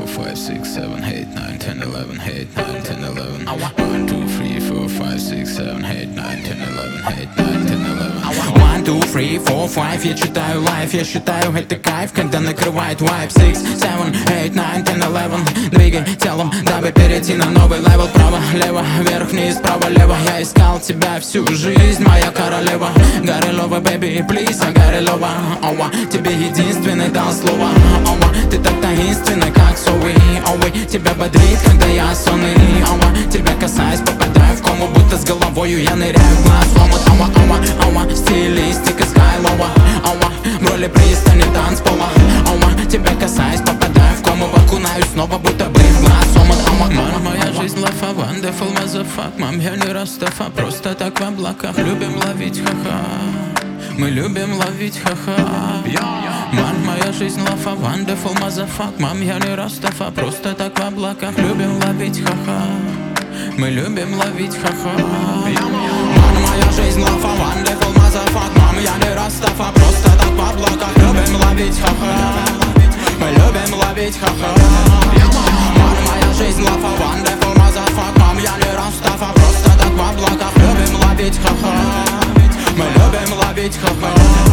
5, 6, 7, 8, 9, 10, 11, 8, 9, 10, 11. 1, 2, 3, 4, 5, 6, 7, 8, 9, 10, 11, 8, 9, 10, 11. 1, 2, 3, 4, 5. Я читаю лайф, я считаю это кайф, когда накрывает вайп. 6, 7, 8, 9, 10, 11. Двигай телом, дабы перейти на новый левел. Право, лево, вверх, вниз, право, лево. Я искал тебя всю жизнь, моя королева. Горелова, baby, please, а Горелова. Оуа, тебе единственный дал слово. Оуа, ты так таинственна, как совы. Оуа, тебя бодрит, когда я сонный. Оуа, тебя касаюсь, попадаю в кому, будто с головою я ныряю в глаз. Оуа, ауа, ауа, ауа, стилистика скайлова. Ауа, в роли пристани танцпола. Ауа, тебя касаюсь, попадаю в кому, окунаюсь снова, будто бы в глаз. Мама, моя жизнь лафа, wonderful motherfuck. Мам, я не Растафа, просто так в облаках. Любим ловить, ха-ха. Мы любим ловить, ха-ха. Мам, моя жизнь лафа, wonderful motherfuck. Мам, я не Растафа, просто так в облаках. Любим ловить, ха-ха. Мы любим ловить, ха-ха. Мам, моя жизнь лафа, wonderful motherfuck. Мам, я не Растафа, просто так в облаках. Любим ловить, ха-ха. Мы любим ловить, ха-ха. Мам, моя жизнь лафа, wonderful motherfuck. Мам, я не Растафа, просто так в облаках. Любим ловить, ха-ха. Мы любим ловить, ха-ха.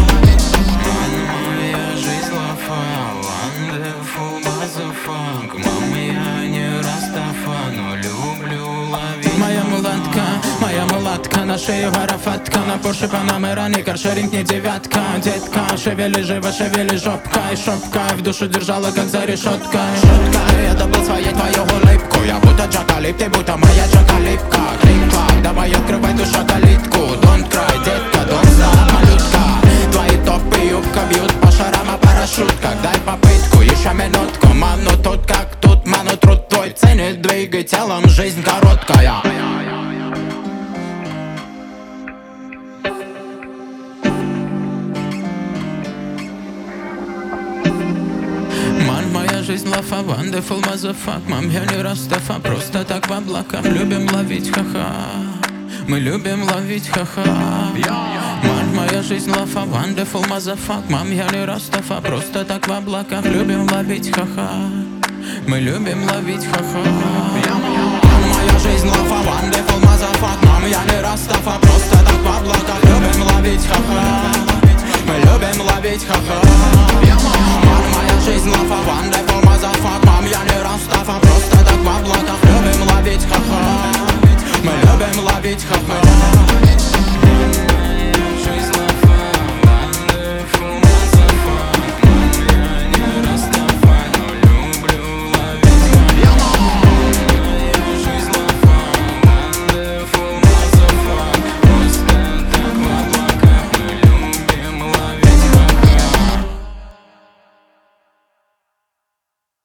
Моя жизнь лафа, wonderful motherfuck. Мам, я не Растафа, но люблю ловить. Моя мулатка, на шею арафатка. На Порше Панамера, не каршеринг, не девятка. Детка, шевели живо, шевели жопкой. Шопкой в душу держала, как за решеткой. Я добыл своей твою улыбку. Я будто Джакалип, ты будто моя Джакалипка. Клик-клак, давай открывай душа калитку. Don't cry, детка, don't stop, малютка. Твои топы юбка бьют по шарам, а парашютках. Дай попытку, еще минутку. Ману тут как тут, ману труд твой ценит. Двигай телом, жизнь короткая. Моя жизнь лафа, wonderful motherfuck. Мам, я не Растафа, просто так в облаках. Любим ловить, ха-ха. Мы любим ловить, ха-ха. Мам, моя жизнь лафа, wonderful motherfuck. Мам, я не Растафа, просто так в облаках. Любим ловить, ха-ха. Мы любим ловить, ха-ха. Мам, моя жизнь лафа, wonderful motherfuck. Мам, я не Растафа, просто так в облаках. Любим ловить, ха-ха. Мы любим ловить, ха-ха. Моя жизнь лафа, wonderful motherfuck. Мам, я не Растафа, просто так в облаках. Любим ловить, ха-ха. Мы любим ловить, ха-ха.